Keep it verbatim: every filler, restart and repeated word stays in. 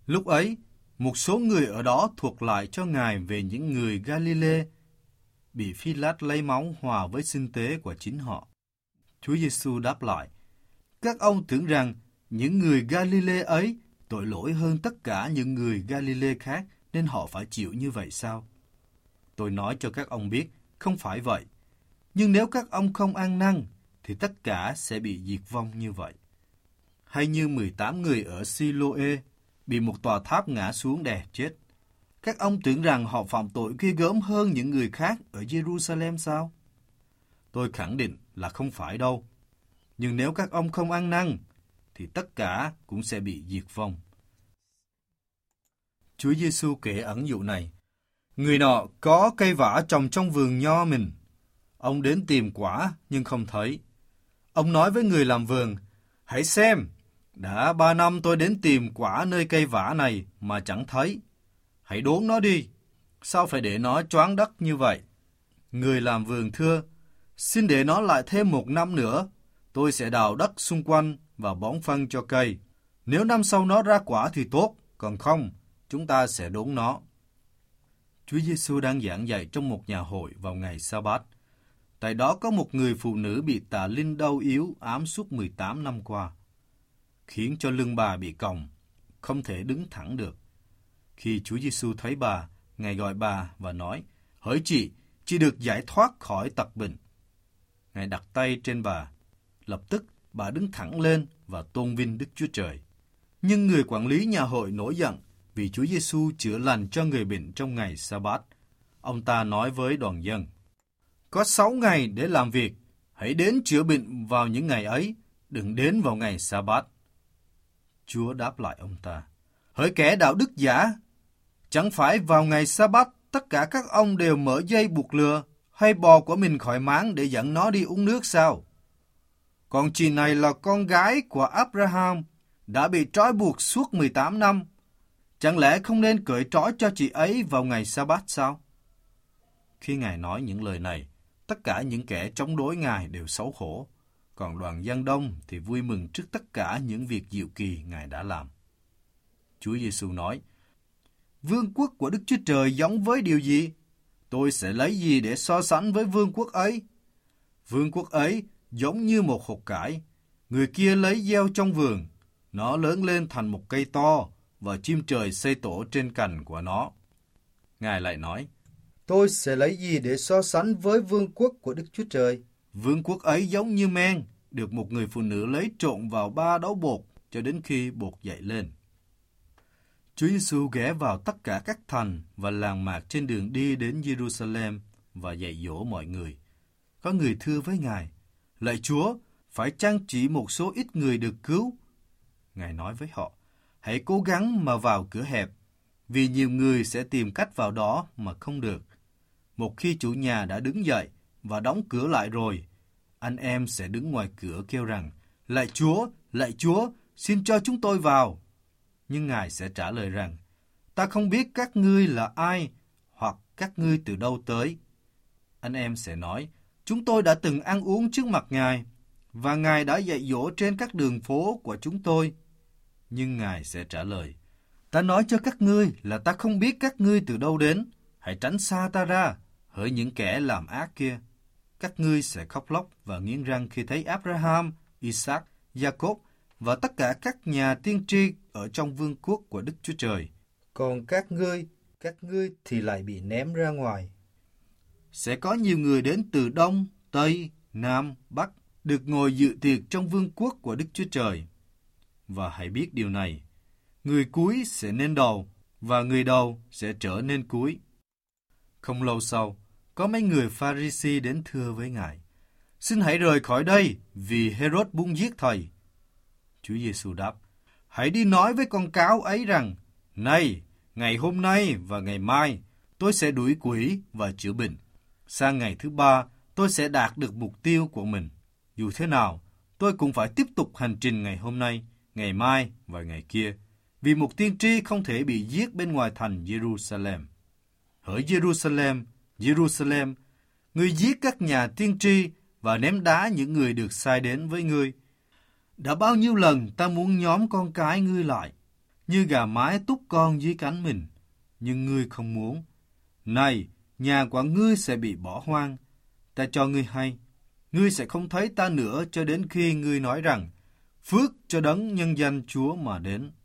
Lúc ấy, một số người ở đó thuật lại cho Ngài về những người Galilee bị Phi-lát lấy máu hòa với sinh tế của chính họ. Chúa Giêsu đáp lại, các ông tưởng rằng những người Galilee ấy tội lỗi hơn tất cả những người Galilee khác nên họ phải chịu như vậy sao? Tôi nói cho các ông biết, không phải vậy. Nhưng nếu các ông không ăn năn, thì tất cả sẽ bị diệt vong như vậy. Hay như mười tám người ở Siloe bị một tòa tháp ngã xuống đè chết. Các ông tưởng rằng họ phạm tội ghê gớm hơn những người khác ở Jerusalem sao? Tôi khẳng định là không phải đâu. Nhưng nếu các ông không ăn năn, thì tất cả cũng sẽ bị diệt vong. Chúa Giêsu kể ẩn dụ này. Người nọ có cây vả trồng trong vườn nho mình. Ông đến tìm quả nhưng không thấy. Ông nói với người làm vườn, hãy xem, đã ba năm tôi đến tìm quả nơi cây vả này mà chẳng thấy. Hãy đốn nó đi, sao phải để nó choáng đất như vậy? Người làm vườn thưa, xin để nó lại thêm một năm nữa, tôi sẽ đào đất xung quanh và bón phân cho cây. Nếu năm sau nó ra quả thì tốt, còn không, chúng ta sẽ đốn nó. Chúa Giêsu đang giảng dạy trong một nhà hội vào ngày Sa-bát. Tại đó có một người phụ nữ bị tà linh đau yếu ám suốt mười tám năm qua, khiến cho lưng bà bị còng, không thể đứng thẳng được. Khi Chúa Giêsu thấy bà, Ngài gọi bà và nói, hỡi chị, chị được giải thoát khỏi tật bệnh. Ngài đặt tay trên bà. Lập tức bà đứng thẳng lên và tôn vinh Đức Chúa Trời. Nhưng người quản lý nhà hội nổi giận vì Chúa Giêsu chữa lành cho người bệnh trong ngày Sa-bát. Ông ta nói với đoàn dân, có sáu ngày để làm việc, hãy đến chữa bệnh vào những ngày ấy, đừng đến vào ngày Sa-bát. Chúa đáp lại ông ta, hỡi kẻ đạo đức giả, chẳng phải vào ngày Sa-bát tất cả các ông đều mở dây buộc lừa hay bò của mình khỏi máng để dẫn nó đi uống nước sao? Còn chị này là con gái của Abraham, đã bị trói buộc suốt mười tám năm. Chẳng lẽ không nên cởi trói cho chị ấy vào ngày Sa-bát sao? Khi Ngài nói những lời này, tất cả những kẻ chống đối Ngài đều xấu hổ, còn đoàn dân đông thì vui mừng trước tất cả những việc diệu kỳ Ngài đã làm. Chúa Giêsu nói, vương quốc của Đức Chúa Trời giống với điều gì? Tôi sẽ lấy gì để so sánh với vương quốc ấy? Vương quốc ấy giống như một hột cải. Người kia lấy gieo trong vườn. Nó lớn lên thành một cây to và chim trời xây tổ trên cành của nó. Ngài lại nói, tôi sẽ lấy gì để so sánh với vương quốc của Đức Chúa Trời? Vương quốc ấy giống như men, được một người phụ nữ lấy trộn vào ba đấu bột cho đến khi bột dậy lên. Chúa Giêsu ghé vào tất cả các thành và làng mạc trên đường đi đến Jerusalem và dạy dỗ mọi người. Có người thưa với Ngài, lạy Chúa, phải chăng chỉ một số ít người được cứu? Ngài nói với họ, hãy cố gắng mà vào cửa hẹp, vì nhiều người sẽ tìm cách vào đó mà không được. Một khi chủ nhà đã đứng dậy và đóng cửa lại rồi, anh em sẽ đứng ngoài cửa kêu rằng, lạy Chúa, lạy Chúa, xin cho chúng tôi vào. Nhưng Ngài sẽ trả lời rằng, ta không biết các ngươi là ai, hoặc các ngươi từ đâu tới. Anh em sẽ nói, chúng tôi đã từng ăn uống trước mặt Ngài, và Ngài đã dạy dỗ trên các đường phố của chúng tôi. Nhưng Ngài sẽ trả lời, ta nói cho các ngươi là ta không biết các ngươi từ đâu đến, hãy tránh xa ta ra, hỡi những kẻ làm ác kia. Các ngươi sẽ khóc lóc và nghiến răng khi thấy Abraham, Isaac, Jacob và tất cả các nhà tiên tri ở trong vương quốc của Đức Chúa Trời. Còn các ngươi, các ngươi thì lại bị ném ra ngoài. Sẽ có nhiều người đến từ Đông, Tây, Nam, Bắc, được ngồi dự tiệc trong vương quốc của Đức Chúa Trời. Và hãy biết điều này, người cuối sẽ nên đầu, và người đầu sẽ trở nên cuối. Không lâu sau, có mấy người Pha-ri-si đến thưa với Ngài, xin hãy rời khỏi đây, vì Hê-rốt muốn giết thầy. Chúa Giêsu đáp, hãy đi nói với con cáo ấy rằng, này, ngày hôm nay và ngày mai, tôi sẽ đuổi quỷ và chữa bệnh. Sang ngày thứ ba, tôi sẽ đạt được mục tiêu của mình. Dù thế nào, tôi cũng phải tiếp tục hành trình ngày hôm nay, ngày mai và ngày kia, vì một tiên tri không thể bị giết bên ngoài thành Jerusalem. Hỡi Jerusalem, Jerusalem, ngươi giết các nhà tiên tri và ném đá những người được sai đến với ngươi. Đã bao nhiêu lần ta muốn nhóm con cái ngươi lại, như gà mái túc con dưới cánh mình, nhưng ngươi không muốn. Này, nhà của ngươi sẽ bị bỏ hoang. Ta cho ngươi hay, ngươi sẽ không thấy ta nữa cho đến khi ngươi nói rằng, phước cho đấng nhân danh Chúa mà đến.